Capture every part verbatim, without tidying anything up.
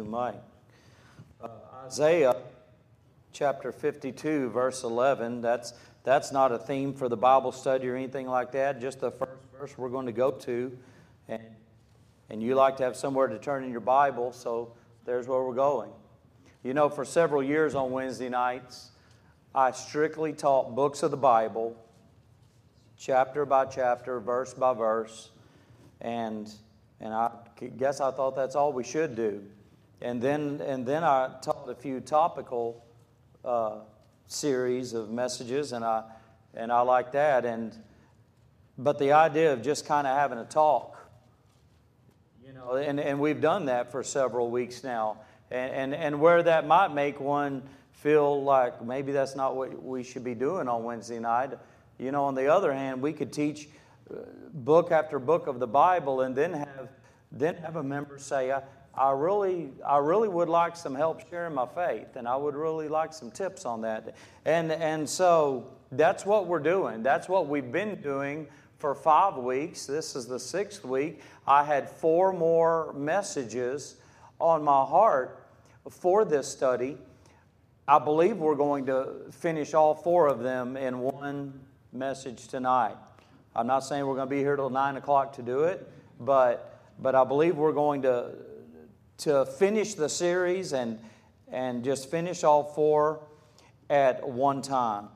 Mike. Uh, Isaiah chapter fifty-two, verse eleven, that's, that's not a theme for the Bible study or anything like that, just the first verse we're going to go to. And, and you like to have somewhere to turn in your Bible, so there's where we're going. You know, for several years on Wednesday nights, I strictly taught books of the Bible, chapter by chapter, verse by verse, and and I guess I thought that's all we should do. And then and then I taught a few topical uh, series of messages, and I and I like that. And but the idea of just kind of having a talk, you know, and, and we've done that for several weeks now, and, and and where that might make one feel like maybe that's not what we should be doing on Wednesday night. You know, on the other hand, we could teach book after book of the Bible, and then have then have a member say, I, I really I really would like some help sharing my faith, and I would really like some tips on that. And and so that's what we're doing. That's what we've been doing for five weeks. This is the sixth week. I had four more messages on my heart for this study. I believe we're going to finish all four of them in one message tonight. I'm not saying we're going to be here till nine o'clock to do it, but but I believe we're going to to finish the series and and just finish all four at one time.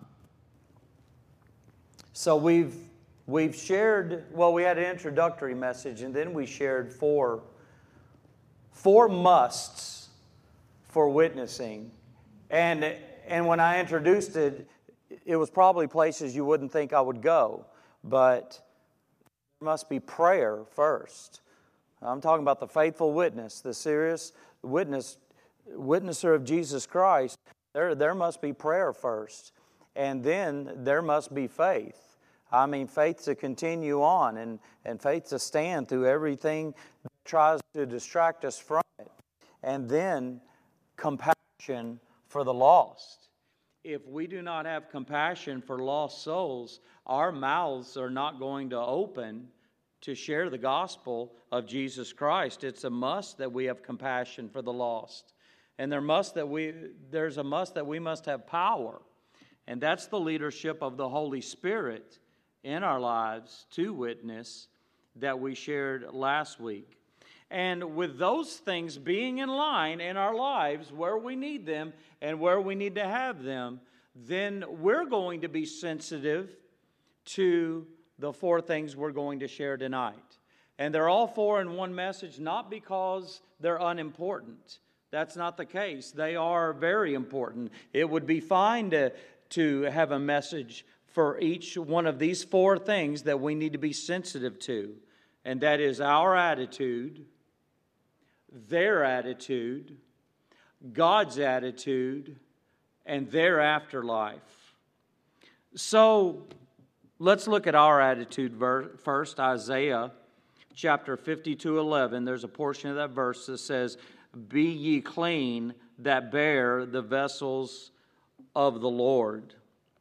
So we've we've shared, well, we had an introductory message, and then we shared four four musts for witnessing. And and when I introduced it, it was probably places you wouldn't think I would go. But there must be prayer first. I'm talking about the faithful witness, the serious witness, witnesser of Jesus Christ. There, there must be prayer first. And then there must be faith. I mean, faith to continue on and, and faith to stand through everything that tries to distract us from it. And then compassion for the lost. If we do not have compassion for lost souls, our mouths are not going to open to share the gospel of Jesus Christ. It's a must that we have compassion for the lost. And there must that we there's a must that we must have power. And that's the leadership of the Holy Spirit in our lives to witness that we shared last week. And with those things being in line in our lives where we need them and where we need to have them, then we're going to be sensitive to the four things we're going to share tonight. And they're all four in one message, not because they're unimportant. That's not the case. They are very important. It would be fine to, to have a message for each one of these four things that we need to be sensitive to. And that is our attitude, their attitude, God's attitude, and their afterlife. So let's look at our attitude first. Isaiah chapter fifty-two eleven. There's a portion of that verse that says, "Be ye clean that bear the vessels of the Lord."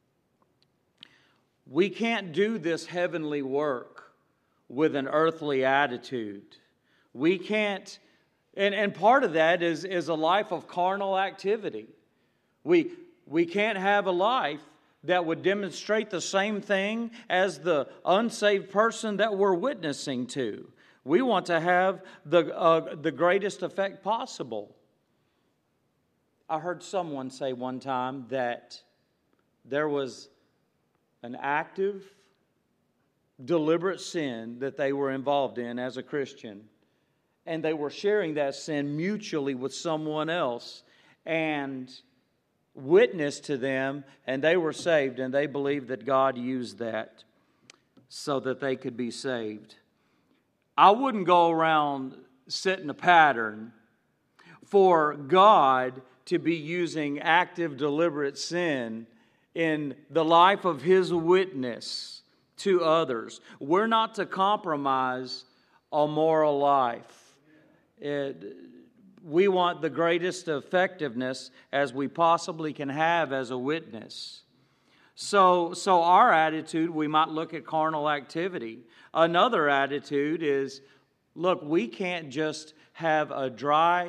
We can't do this heavenly work with an earthly attitude. We can't, and, and part of that is, is a life of carnal activity. We, we can't have a life that would demonstrate the same thing as the unsaved person that we're witnessing to. We want to have the, uh, the greatest effect possible. I heard someone say one time that there was an active, deliberate sin that they were involved in as a Christian. And they were sharing that sin mutually with someone else and witnessed to them, and they were saved, and they believed that God used that so that they could be saved. I wouldn't go around setting a pattern for God to be using active, deliberate sin in the life of His witness to others. We're not to compromise a moral life. It, we want the greatest effectiveness as we possibly can have as a witness. So, so our attitude, we might look at carnal activity. Another attitude is, look, we can't just have a dry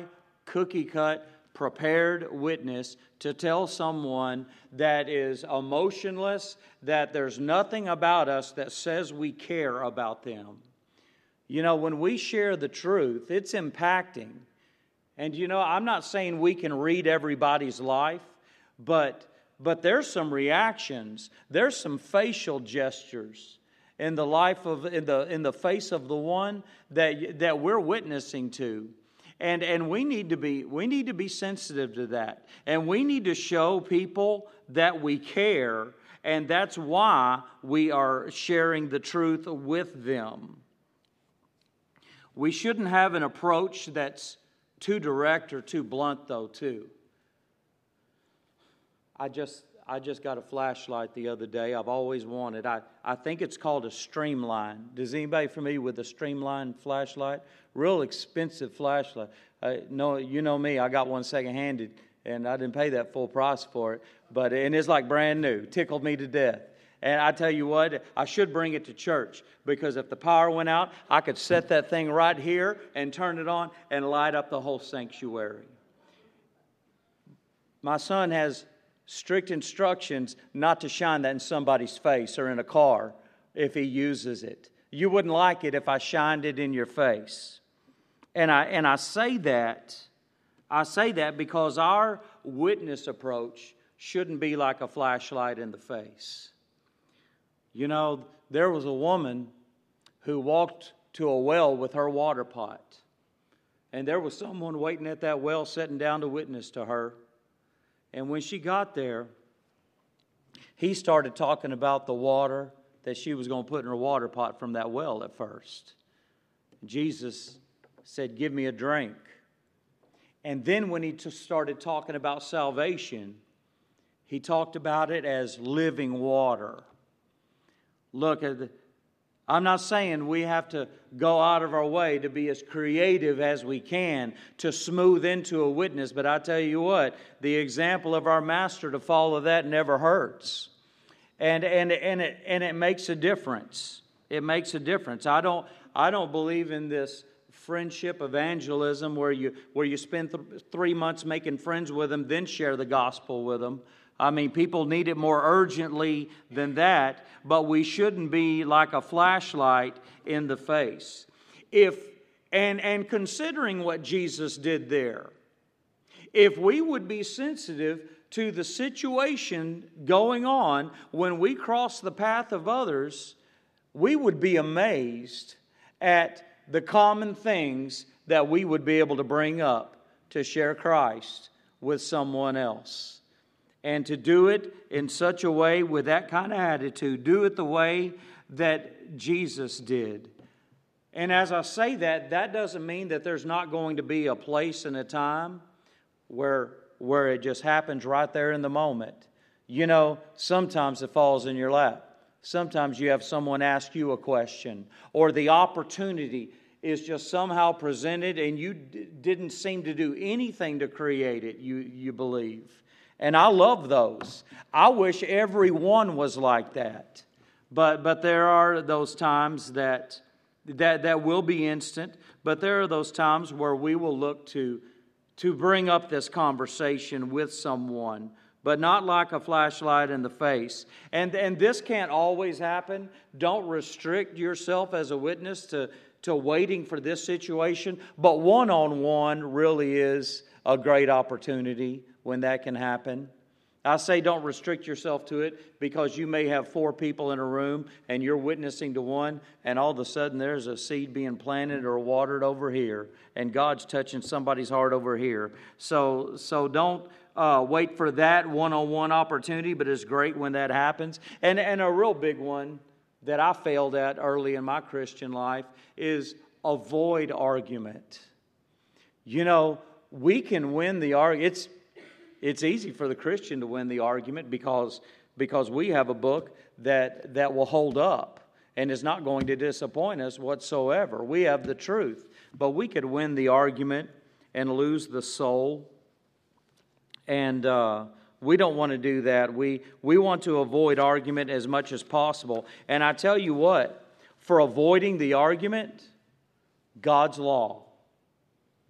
cookie-cut, prepared witness to tell someone that is emotionless, that there's nothing about us that says we care about them. You know, when we share the truth, it's impacting. And you know, I'm not saying we can read everybody's life, but but there's some reactions, there's some facial gestures in the life of in the in the face of the one that that we're witnessing to. And and we need to be we need to be sensitive to that. And we need to show people that we care, and that's why we are sharing the truth with them. We shouldn't have an approach that's too direct or too blunt, though, too. I just I just got a flashlight the other day. I've always wanted. I, I think it's called a Streamline. Does anybody familiar with a Streamline flashlight? Real expensive flashlight. Uh, no, you know me. I got one second-handed, and I didn't pay that full price for it. But and it's like brand new. Tickled me to death. And I tell you what, I should bring it to church, because if the power went out, I could set that thing right here and turn it on and light up the whole sanctuary. My son has strict instructions not to shine that in somebody's face or in a car if he uses it. You wouldn't like it if I shined it in your face. And I and I say that, I say that because our witness approach shouldn't be like a flashlight in the face. You know, there was a woman who walked to a well with her water pot. And there was someone waiting at that well, sitting down to witness to her. And when she got there, he started talking about the water that she was going to put in her water pot from that well at first. Jesus said, "Give me a drink." And then when he t- started talking about salvation, he talked about it as living water. Look, I'm not saying we have to go out of our way to be as creative as we can to smooth into a witness, but I tell you what, the example of our Master to follow that never hurts. And and and it and it makes a difference. It makes a difference. I don't I don't believe in this friendship evangelism where you where you spend th- three months making friends with them, then share the gospel with them. I mean, people need it more urgently than that, but we shouldn't be like a flashlight in the face. If and and considering what Jesus did there, if we would be sensitive to the situation going on when we cross the path of others, we would be amazed at the common things that we would be able to bring up to share Christ with someone else. And to do it in such a way with that kind of attitude, do it the way that Jesus did. And as I say that, that doesn't mean that there's not going to be a place and a time where, where it just happens right there in the moment. You know, sometimes it falls in your lap. Sometimes you have someone ask you a question, or the opportunity is just somehow presented and you d- didn't seem to do anything to create it, you, you believe. And I love those. I wish every one was like that. But but there are those times that, that that will be instant. But there are those times where we will look to, to bring up this conversation with someone, but not like a flashlight in the face. And, and this can't always happen. Don't restrict yourself as a witness to, to waiting for this situation. But one-on-one really is a great opportunity when that can happen. I say don't restrict yourself to it, because you may have four people in a room and you're witnessing to one, and all of a sudden there's a seed being planted or watered over here, and God's touching somebody's heart over here. So, so don't uh, wait for that one-on-one opportunity, but it's great when that happens. And, and a real big one that I failed at early in my Christian life is avoid argument. You know, we can win the argument. It's It's easy for the Christian to win the argument because, because we have a book that, that will hold up and is not going to disappoint us whatsoever. We have the truth. But we could win the argument and lose the soul. And uh, we don't want to do that. We, we want to avoid argument as much as possible. And I tell you what, for avoiding the argument, God's law.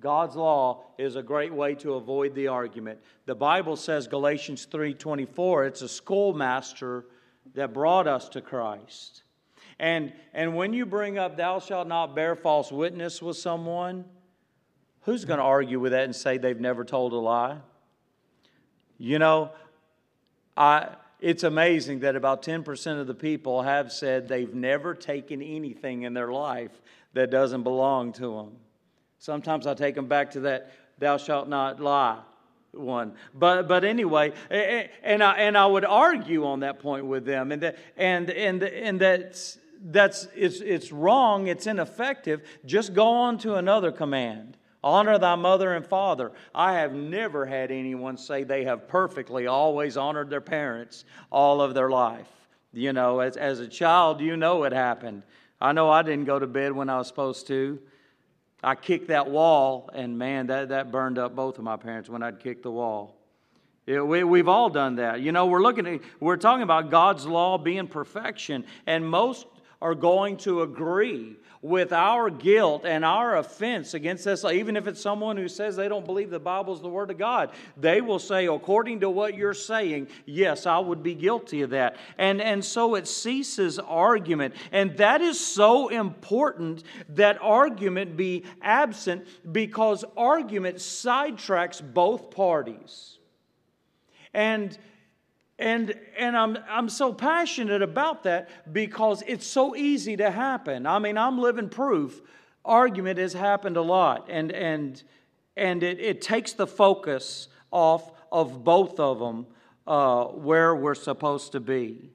God's law is a great way to avoid the argument. The Bible says, Galatians three twenty-four, it's a schoolmaster that brought us to Christ. And, and when you bring up, thou shalt not bear false witness with someone, who's going to argue with that and say they've never told a lie? You know, I, it's amazing that about ten percent of the people have said they've never taken anything in their life that doesn't belong to them. Sometimes I take them back to that thou shalt not lie one. But but anyway, and I and I would argue on that point with them, and that and and and that's that's it's it's wrong, it's ineffective. Just go on to another command. Honor thy mother and father. I have never had anyone say they have perfectly always honored their parents all of their life. You know, as, as a child, you know it happened. I know I didn't go to bed when I was supposed to. I kicked that wall, and man, that, that burned up both of my parents when I'd kick the wall. It, we, we've all done that. You know, we're looking at, we're talking about God's law being perfection, and most are going to agree with our guilt and our offense against this. Even if it's someone who says they don't believe the Bible is the Word of God, they will say, according to what you're saying, yes, I would be guilty of that. And, and so it ceases argument. And that is so important that argument be absent, because argument sidetracks both parties. And And and I'm I'm so passionate about that because it's so easy to happen. I mean, I'm living proof. Argument has happened a lot, and and and it, it takes the focus off of both of them uh, where we're supposed to be.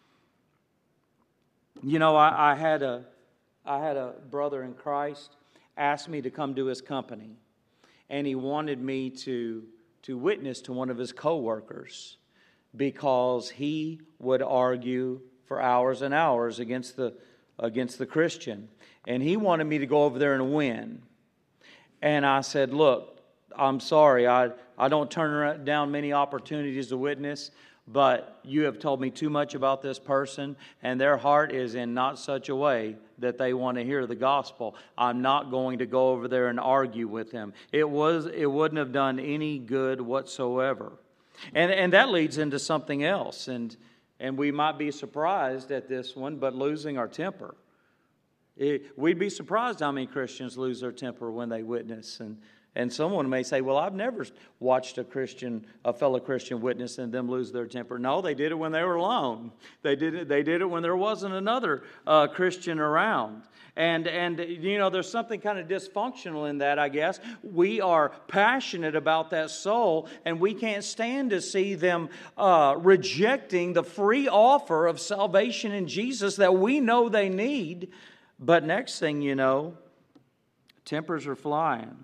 You know, I, I had a I had a brother in Christ ask me to come to his company, and he wanted me to to witness to one of his coworkers, because he would argue for hours and hours against the against the Christian. And he wanted me to go over there and win. And I said, look, I'm sorry, I, I don't turn down many opportunities to witness, but you have told me too much about this person, and their heart is in not such a way that they want to hear the gospel. I'm not going to go over there and argue with them. It was it wouldn't have done any good whatsoever. And and that leads into something else, and and we might be surprised at this one, but losing our temper. It, we'd be surprised how many Christians lose their temper when they witness, and and someone may say, well, I've never watched a Christian, a fellow Christian witness and them lose their temper. No, they did it when they were alone. They did it. They did it when there wasn't another uh, Christian around. And, and you know, there's something kind of dysfunctional in that, I guess. We are passionate about that soul, and we can't stand to see them uh, rejecting the free offer of salvation in Jesus that we know they need. But next thing you know, tempers are flying.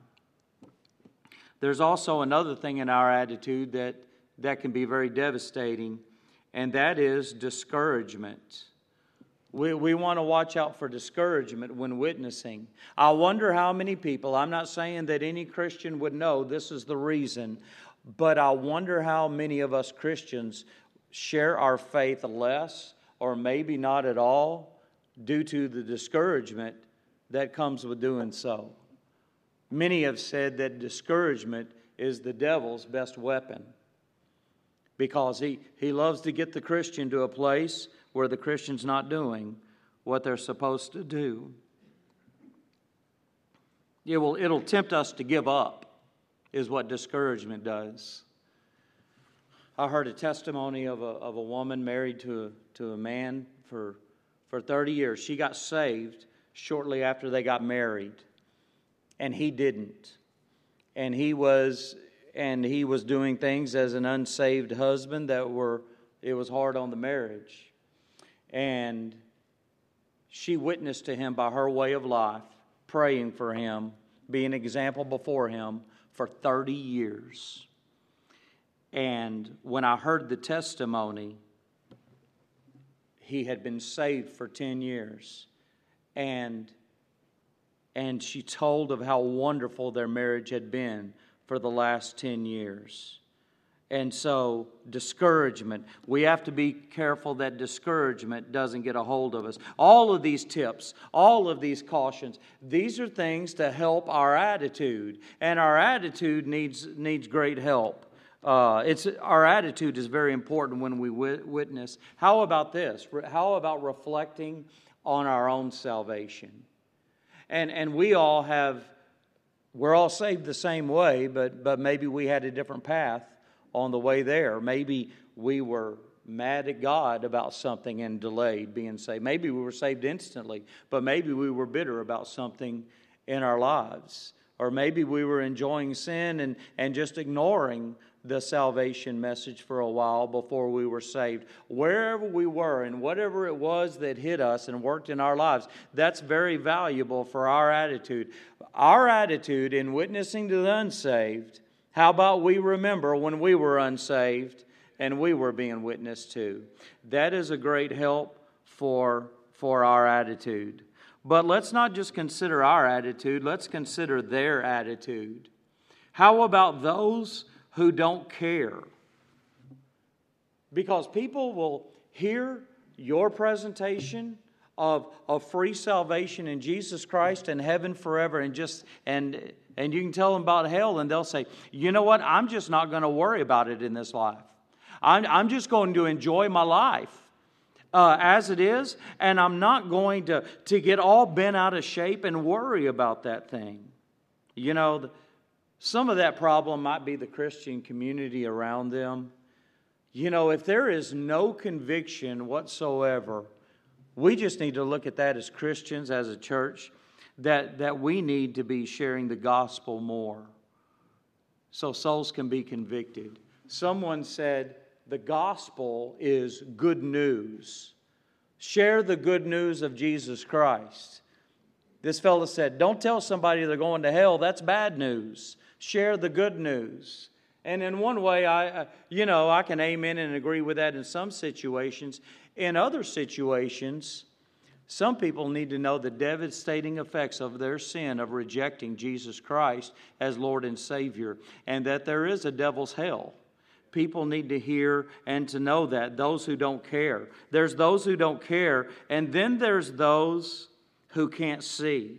There's also another thing in our attitude that, that can be very devastating, and that is discouragement. We we want to watch out for discouragement when witnessing. I wonder how many people, I'm not saying that any Christian would know this is the reason, but I wonder how many of us Christians share our faith less or maybe not at all due to the discouragement that comes with doing so. Many have said that discouragement is the devil's best weapon, because he, he loves to get the Christian to a place where the Christian's not doing what they're supposed to do. It will, it'll tempt us to give up, is what discouragement does. I heard a testimony of a, of a woman married to a, to a man for, for thirty years. She got saved shortly after they got married, and he didn't. And he was and he was doing things as an unsaved husband that were, it was hard on the marriage. And she witnessed to him by her way of life, praying for him, being an example before him for thirty years. And when I heard the testimony, he had been saved for ten years. And, and she told of how wonderful their marriage had been for the last ten years. And so, discouragement. We have to be careful that discouragement doesn't get a hold of us. All of these tips, all of these cautions, these are things to help our attitude. And our attitude needs, needs great help. Uh, it's our attitude is very important when we wit- witness. How about this? How about reflecting on our own salvation? And and we all have, we're all saved the same way, but but maybe we had a different path on the way there. Maybe we were mad at God about something and delayed being saved. Maybe we were saved instantly, but maybe we were bitter about something in our lives. Or maybe we were enjoying sin and, and just ignoring the salvation message for a while before we were saved. Wherever we were and whatever it was that hit us and worked in our lives, that's very valuable for our attitude. Our attitude in witnessing to the unsaved, how about we remember when we were unsaved and we were being witnessed to? That is a great help for, for our attitude. But let's not just consider our attitude, let's consider their attitude. How about those who don't care? Because people will hear your presentation of, of free salvation in Jesus Christ and heaven forever, and just and and you can tell them about hell, and they'll say, you know what, I'm just not going to worry about it in this life. I'm, I'm just going to enjoy my life uh, as it is, and I'm not going to, to get all bent out of shape and worry about that thing. You know, the, some of that problem might be the Christian community around them. You know, if there is no conviction whatsoever, we just need to look at that as Christians, as a church, that, that we need to be sharing the gospel more so souls can be convicted. Someone said the gospel is good news. Share the good news of Jesus Christ. This fellow said, don't tell somebody they're going to hell. That's bad news. Share the good news. And in one way, I, you know, I can amen and agree with that in some situations. In other situations, some people need to know the devastating effects of their sin of rejecting Jesus Christ as Lord and Savior, and that there is a devil's hell. People need to hear and to know that, those who don't care. There's those who don't care, and then there's those who can't see.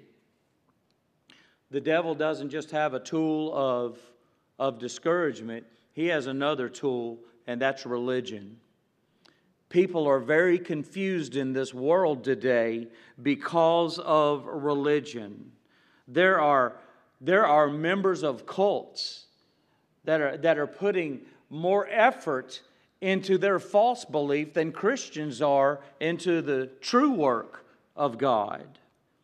The devil doesn't just have a tool of, of discouragement. He has another tool, and that's religion. People are very confused in this world today because of religion. There are, there are members of cults that are, that are putting more effort into their false belief than Christians are into the true work of God.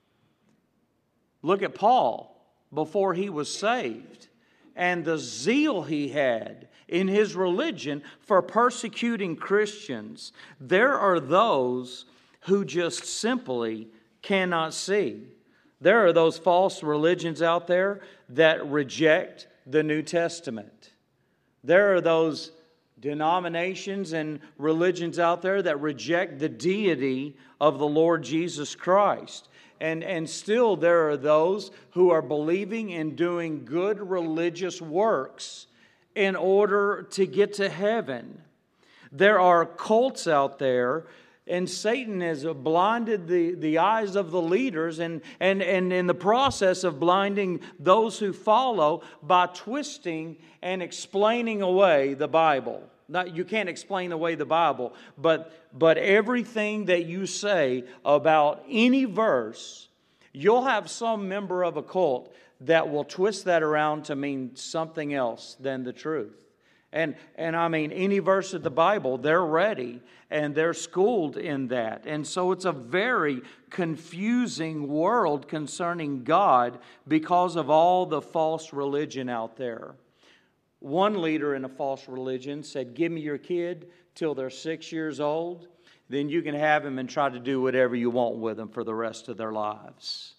Look at Paul before he was saved and the zeal he had in his religion for persecuting Christians. There are those who just simply cannot see. There are those false religions out there that reject the New Testament. There are those denominations and religions out there that reject the deity of the Lord Jesus Christ. And, and still there are those who are believing in doing good religious works in order to get to heaven. There are cults out there, and Satan has blinded the, the eyes of the leaders, and, and, and in the process of blinding those who follow by twisting and explaining away the Bible. Not, you can't explain away the Bible, but, but everything that you say about any verse, you'll have some member of a cult that will twist that around to mean something else than the truth. And, and I mean, any verse of the Bible, they're ready and they're schooled in that. And so it's a very confusing world concerning God because of all the false religion out there. One leader in a false religion said, give me your kid till they're six years old, then you can have him and try to do whatever you want with them for the rest of their lives.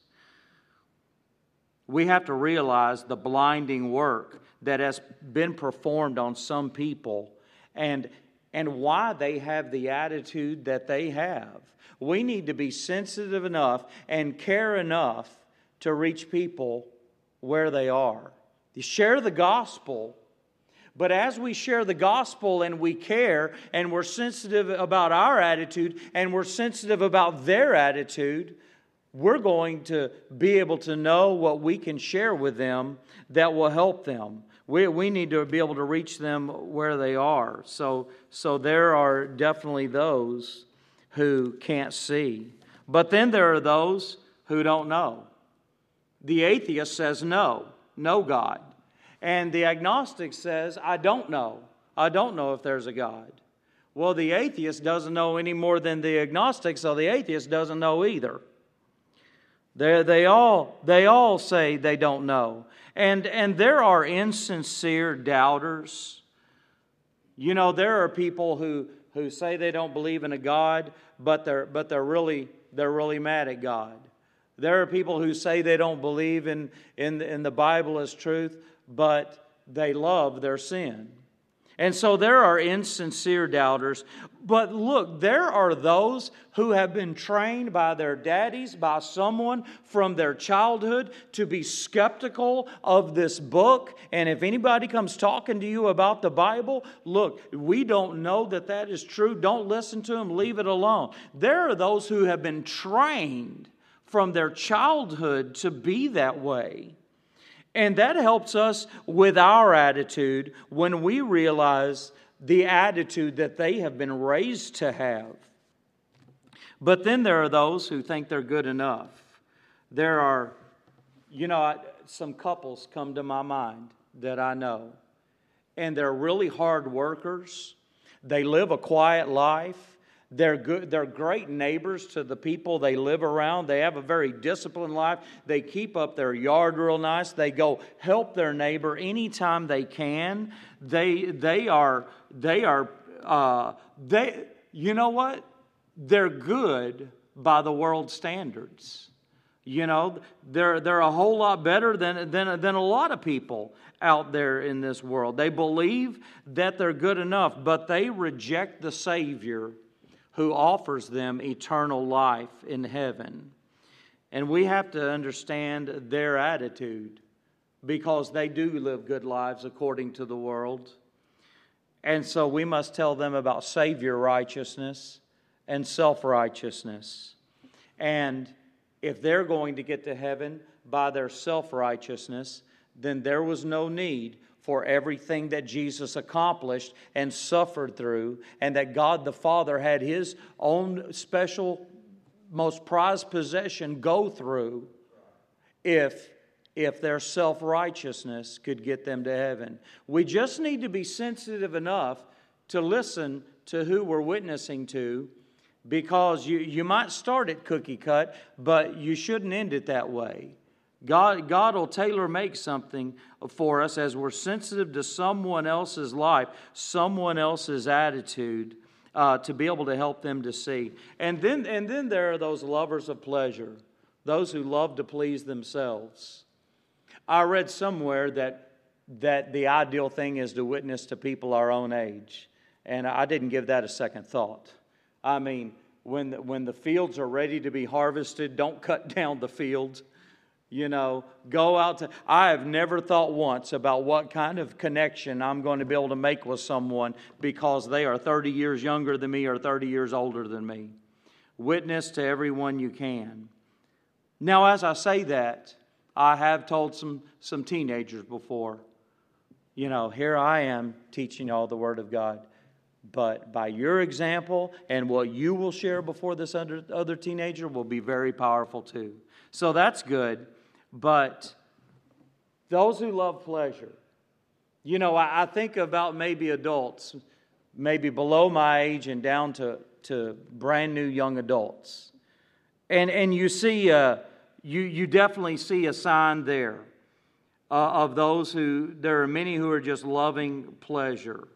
We have to realize the blinding work that has been performed on some people and, and why they have the attitude that they have. We need to be sensitive enough and care enough to reach people where they are. You share the gospel, But as we share the gospel and we care and we're sensitive about our attitude and we're sensitive about their attitude, we're going to be able to know what we can share with them that will help them. We, we need to be able to reach them where they are. So, so there are definitely those who can't see. But then there are those who don't know. The atheist says no, no God. And the agnostic says, I don't know. I don't know if there's a God. Well, the atheist doesn't know any more than the agnostic, so the atheist doesn't know either. They, they, all, they all say they don't know. And, and there are insincere doubters. You know, there are people who, who say they don't believe in a God, but they're, but they're, really, they're really mad at God. There are people who say they don't believe in, in, in the Bible as truth, but they love their sin. And so there are insincere doubters. But look, there are those who have been trained by their daddies, by someone from their childhood, to be skeptical of this book. And if anybody comes talking to you about the Bible, look, we don't know that that is true. Don't listen to them. Leave it alone. There are those who have been trained from their childhood to be that way. And that helps us with our attitude when we realize the attitude that they have been raised to have. But then there are those who think they're good enough. There are, you know, some couples come to my mind that I know. And they're really hard workers. They live a quiet life. They're good. They're great neighbors to the people they live around. They have a very disciplined life. They keep up their yard real nice. They go help their neighbor anytime they can. They they are they are uh, they. You know what? They're good by the world standards. You know, they're they're a whole lot better than than than a lot of people out there in this world. They believe that they're good enough, but they reject the Savior who offers them eternal life in heaven. And we have to understand their attitude because they do live good lives according to the world. And so we must tell them about Savior righteousness and self-righteousness. And if they're going to get to heaven by their self-righteousness, then there was no need for everything that Jesus accomplished and suffered through, and that God the Father had His own special, most prized possession go through if, if their self-righteousness could get them to heaven. We just need to be sensitive enough to listen to who we're witnessing to, because you, you might start at cookie cut, but you shouldn't end it that way. God, God will tailor-make something for us as we're sensitive to someone else's life, someone else's attitude, uh, to be able to help them to see. And then, and then there are those lovers of pleasure, those who love to please themselves. I read somewhere that, that the ideal thing is to witness to people our own age. And I didn't give that a second thought. I mean, when the, when the fields are ready to be harvested, don't cut down the fields. You know, go out to... I have never thought once about what kind of connection I'm going to be able to make with someone because they are thirty years younger than me or thirty years older than me. Witness to everyone you can. Now, as I say that, I have told some, some teenagers before, you know, here I am teaching all the Word of God. But by your example and what you will share before this other, other teenager will be very powerful too. So that's good. But those who love pleasure, you know, I, I think about maybe adults, maybe below my age and down to, to brand new young adults. And and you see, uh, you, you definitely see a sign there uh, of those who, there are many who are just loving pleasure.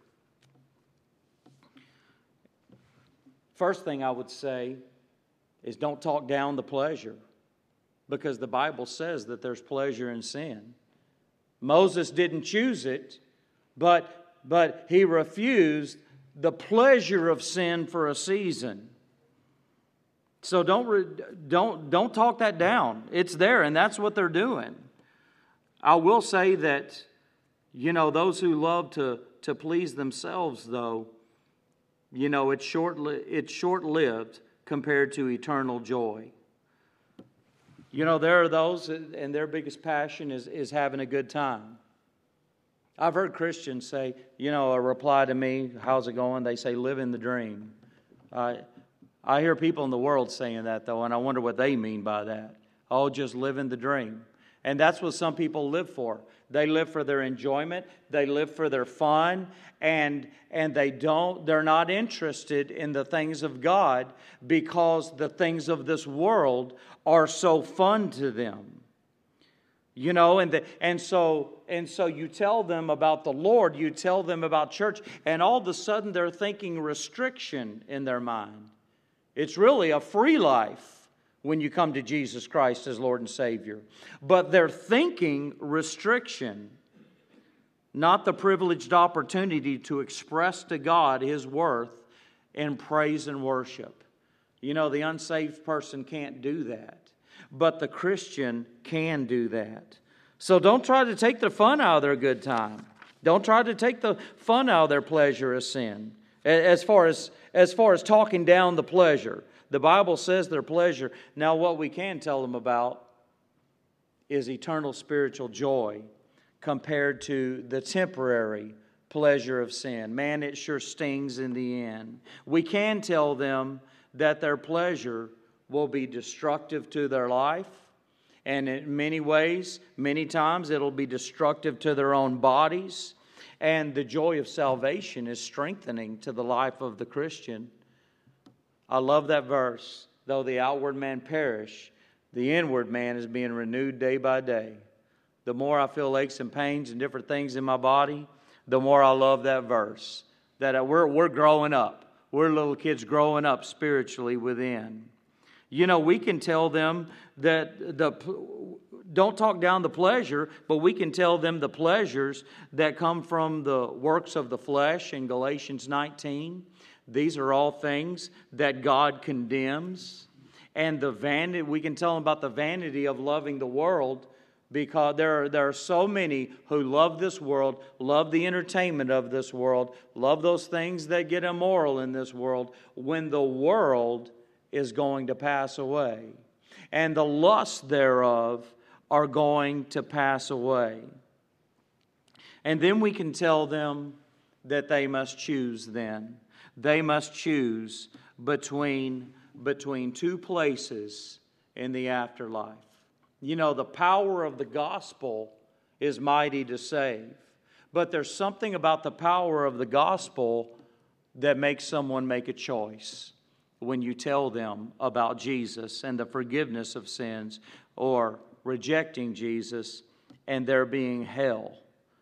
First thing I would say is don't talk down the pleasure, because the Bible says that there's pleasure in sin. Moses didn't choose it, but, but he refused the pleasure of sin for a season. So don't, don't, don't talk that down. It's there, and that's what they're doing. I will say that, you know, those who love to, to please themselves, though, you know, it's short, it's short-lived compared to eternal joy. You know, there are those, and their biggest passion is, is having a good time. I've heard Christians say, you know, a reply to me, how's it going? They say, living the dream. I, I hear people in the world saying that, though, and I wonder what they mean by that. Oh, just living the dream. And that's what some people live for. They live for their enjoyment. They live for their fun. And, and they don't, they're not interested in the things of God because the things of this world are so fun to them. You know, and the, and so and so you tell them about the Lord, you tell them about church, and all of a sudden they're thinking restriction in their mind. It's really a free life when you come to Jesus Christ as Lord and Savior. But they're thinking restriction, not the privileged opportunity to express to God His worth in praise and worship. You know, the unsaved person can't do that. But the Christian can do that. So don't try to take the fun out of their good time. Don't try to take the fun out of their pleasure of sin. As far as, as far as talking down the pleasure. The Bible says their pleasure. Now what we can tell them about is eternal spiritual joy compared to the temporary pleasure of sin. Man, it sure stings in the end. We can tell them that their pleasure will be destructive to their life. And in many ways, many times, it'll be destructive to their own bodies. And the joy of salvation is strengthening to the life of the Christian. I love that verse. Though the outward man perish, the inward man is being renewed day by day. The more I feel aches and pains and different things in my body, the more I love that verse. That we're, we're growing up. We're little kids growing up spiritually within. You know, we can tell them that the don't talk down the pleasure, but we can tell them the pleasures that come from the works of the flesh in Galatians nineteen. These are all things that God condemns. And the vanity, we can tell them about the vanity of loving the world, because there are, there are so many who love this world, love the entertainment of this world, love those things that get immoral in this world, when the world is going to pass away. And the lusts thereof are going to pass away. And then we can tell them that they must choose then. They must choose between, between two places in the afterlife. You know, the power of the gospel is mighty to save. But there's something about the power of the gospel that makes someone make a choice. When you tell them about Jesus and the forgiveness of sins, or rejecting Jesus and there being hell.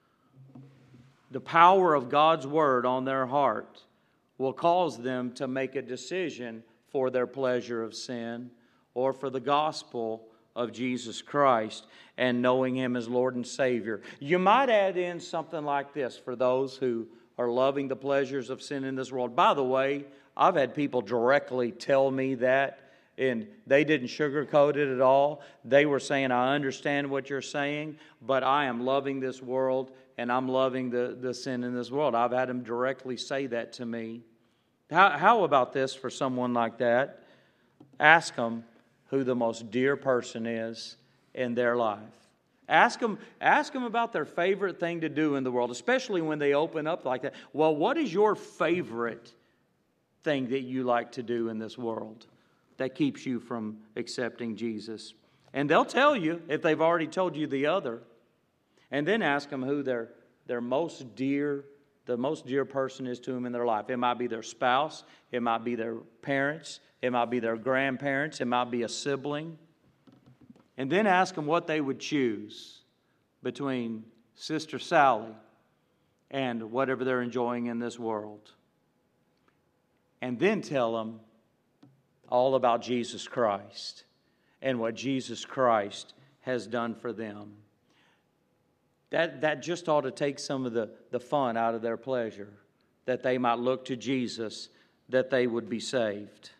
The power of God's Word on their heart will cause them to make a decision for their pleasure of sin or for the gospel of Jesus Christ and knowing Him as Lord and Savior. You might add in something like this for those who are loving the pleasures of sin in this world. By the way, I've had people directly tell me that, and they didn't sugarcoat it at all. They were saying, I understand what you're saying, but I am loving this world, and I'm loving the, the sin in this world. I've had them directly say that to me. How, how about this for someone like that? Ask them who the most dear person is in their life. Ask them, ask them about their favorite thing to do in the world, especially when they open up like that. Well, what is your favorite thing that you like to do in this world that keeps you from accepting Jesus? And they'll tell you if they've already told you the other. And then ask them who their, their most dear, the most dear person is to them in their life. It might be their spouse. It might be their parents. It might be their grandparents. It might be a sibling. And then ask them what they would choose between Sister Sally and whatever they're enjoying in this world. And then tell them all about Jesus Christ and what Jesus Christ has done for them. That, that just ought to take some of the, the fun out of their pleasure, that they might look to Jesus, that they would be saved.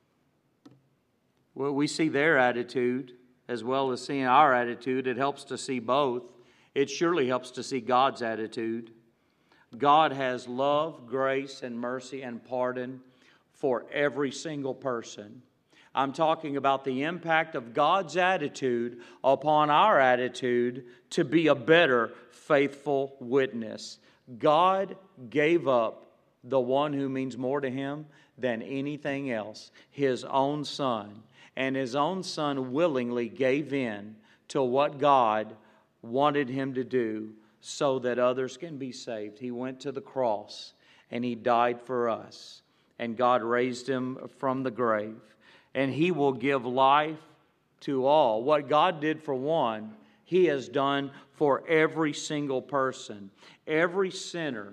Well, we see their attitude as well as seeing our attitude. It helps to see both. It surely helps to see God's attitude. God has love, grace, and mercy and pardon for every single person. I'm talking about the impact of God's attitude upon our attitude to be a better, faithful witness. God gave up the one who means more to Him than anything else, His own Son. And His own Son willingly gave in to what God wanted Him to do so that others can be saved. He went to the cross and He died for us. And God raised Him from the grave. And He will give life to all. What God did for one, He has done for every single person. Every sinner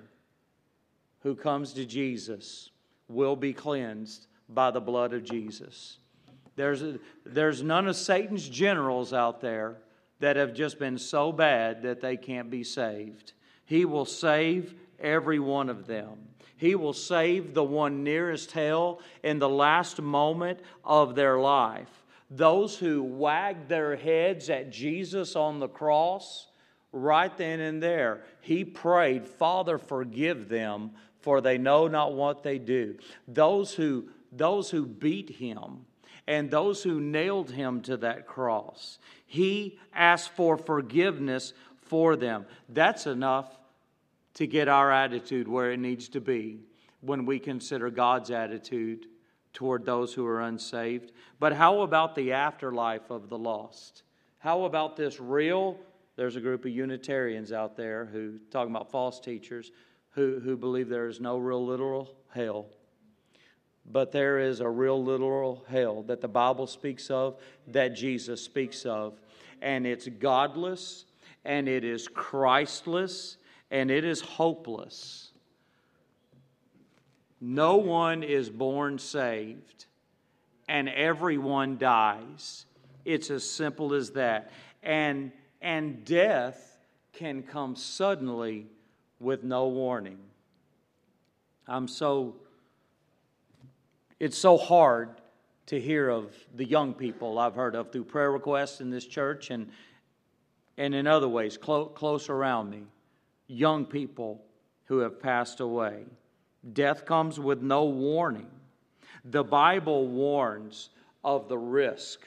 who comes to Jesus will be cleansed by the blood of Jesus. There's, a, there's none of Satan's generals out there that have just been so bad that they can't be saved. He will save every one of them. He will save the one nearest hell in the last moment of their life. Those who wagged their heads at Jesus on the cross, right then and there, He prayed, Father, forgive them, for they know not what they do. Those who, those who beat Him and those who nailed Him to that cross, He asked for forgiveness for them. That's enough to get our attitude where it needs to be when we consider God's attitude toward those who are unsaved. But how about the afterlife of the lost? How about this real? There's a group of Unitarians out there who, talking about false teachers, who, who believe there is no real literal hell. But there is a real literal hell that the Bible speaks of, that Jesus speaks of. And it's godless, and it is Christless, and it is hopeless. No one is born saved, and everyone dies. It's as simple as that. And, and death can come suddenly with no warning. I'm so, it's so hard to hear of the young people I've heard of through prayer requests in this church and, and in other ways clo- close around me. Young people who have passed away. Death comes with no warning. The Bible warns of the risk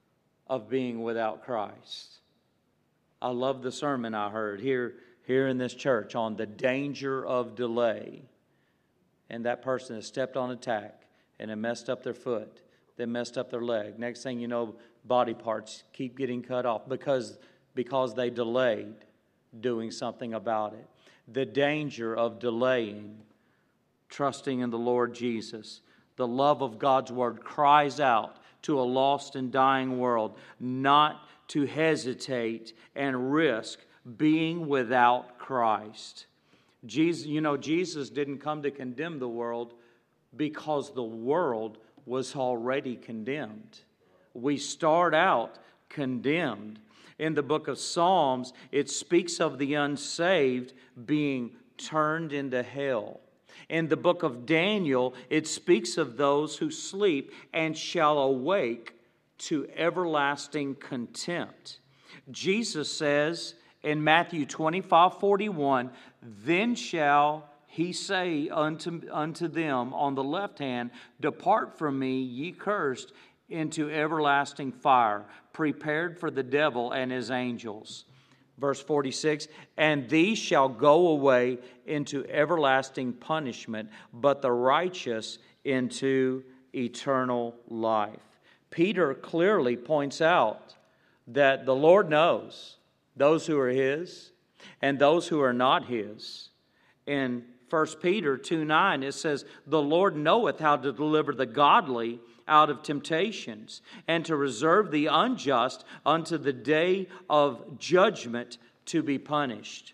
of being without Christ. I love the sermon I heard here, here in this church on the danger of delay. And that person has stepped on a tack and have messed up their foot. They messed up their leg. Next thing you know, body parts keep getting cut off because, because they delayed doing something about it. The danger of delaying, trusting in the Lord Jesus. The love of God's Word cries out to a lost and dying world not to hesitate and risk being without Christ. Jesus, you know, Jesus didn't come to condemn the world because the world was already condemned. We start out condemned. In the book of Psalms, it speaks of the unsaved being turned into hell. In the book of Daniel, it speaks of those who sleep and shall awake to everlasting contempt. Jesus says in Matthew twenty-five forty-one, then shall He say unto, unto them on the left hand, depart from me, ye cursed, into everlasting fire, prepared for the devil and his angels. Verse forty-six, and these shall go away into everlasting punishment, but the righteous into eternal life. Peter clearly points out that the Lord knows those who are His and those who are not His. In First Peter two nine, it says, the Lord knoweth how to deliver the godly out of temptations, and to reserve the unjust unto the day of judgment to be punished.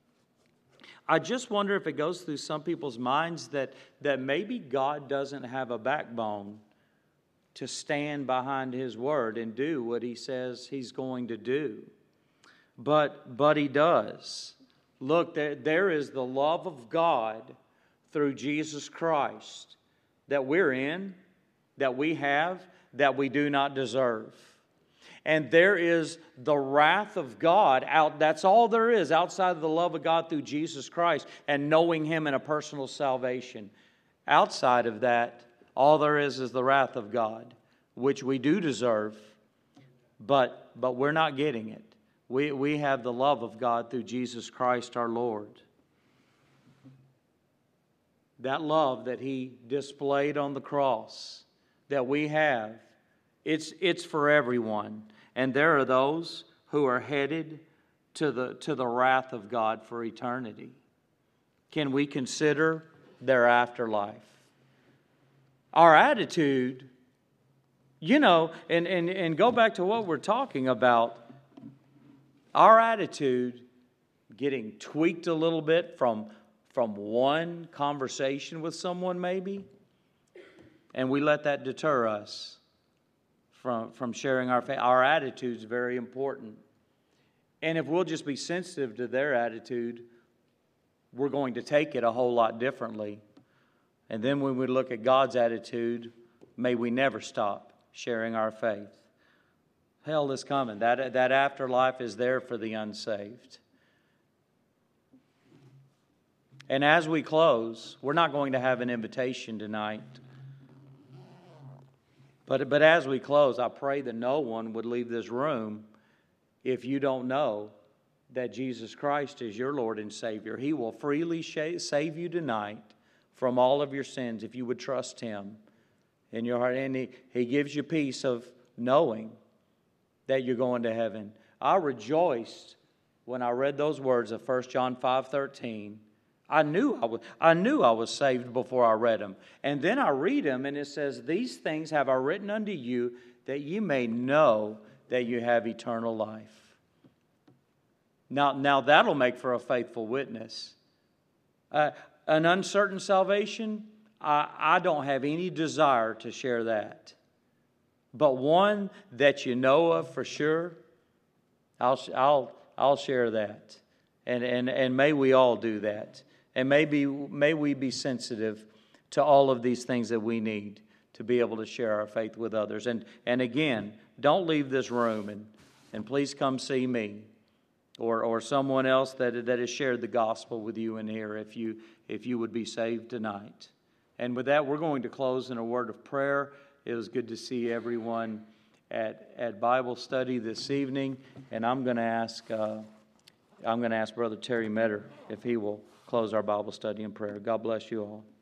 I just wonder if it goes through some people's minds that, that maybe God doesn't have a backbone to stand behind His Word and do what He says He's going to do. But, but He does. Look, there, there is the love of God through Jesus Christ that we're in, that we have, that we do not deserve. And there is the wrath of God out. That's all there is outside of the love of God through Jesus Christ and knowing Him in a personal salvation. Outside of that, all there is is the wrath of God, which we do deserve, but but we're not getting it. We we have the love of God through Jesus Christ our Lord. That love that He displayed on the cross that we have, it's it's for everyone. And there are those who are headed to the to the wrath of God for eternity. Can we consider their afterlife? Our attitude, you know, and, and, and go back to what we're talking about, our attitude getting tweaked a little bit from, from one conversation with someone maybe, and we let that deter us from, from sharing our faith. Our attitude is very important. And if we'll just be sensitive to their attitude, we're going to take it a whole lot differently. And then when we look at God's attitude, may we never stop sharing our faith. Hell is coming. That, that afterlife is there for the unsaved. And as we close, we're not going to have an invitation tonight. But, but as we close, I pray that no one would leave this room if you don't know that Jesus Christ is your Lord and Savior. He will freely save you tonight from all of your sins if you would trust Him in your heart. And He, he gives you peace of knowing that you're going to heaven. I rejoiced when I read those words of First John five thirteen. I knew I was, I knew I was saved before I read them. And then I read them and it says, "These things have I written unto you that you may know that you have eternal life." Now, now that'll make for a faithful witness. Uh, an uncertain salvation, I, I don't have any desire to share that. But one that you know of for sure, I'll I'll I'll share that, and and and may we all do that, and maybe may we be sensitive to all of these things that we need to be able to share our faith with others. And and again, don't leave this room, and and please come see me, or or someone else that that has shared the gospel with you in here, if you if you would be saved tonight. And with that, we're going to close in a word of prayer. It was good to see everyone at at Bible study this evening, and I'm going to ask uh, I'm going to ask Brother Terry Metter if he will close our Bible study in prayer. God bless you all.